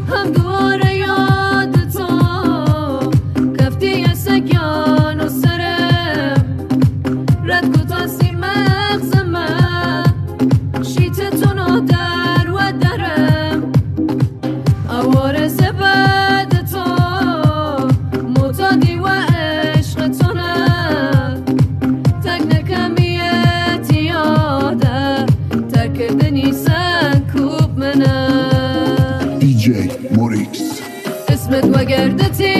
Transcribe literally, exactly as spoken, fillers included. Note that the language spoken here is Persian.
هم دوباره یاد تو کفتی سگان و سرم رد کتاسی مغز من شیطتونو در و درم اوار زبد تو معتادی و عشق تو نه تک نکمیت یاده تک دنیسن کوب منه دی جی موریکس اسمت و گردتی